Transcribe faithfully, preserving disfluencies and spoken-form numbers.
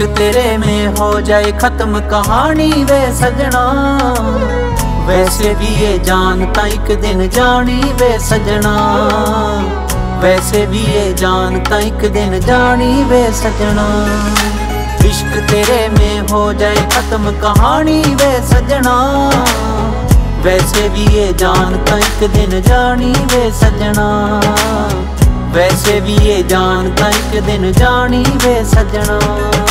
इश्क तेरे में हो जाए खत्म कहानी वे सजना, वैसे भी ये जानता एक दिन जानी वे सजना, वैसे भी ये जानता एक दिन जानी वे सजना। इश्क तेरे में हो जाए खत्म कहानी वे सजना, वैसे भी ये जानता एक दिन जानी वे सजना, वैसे भी ये जानता एक दिन जानी वे सजना।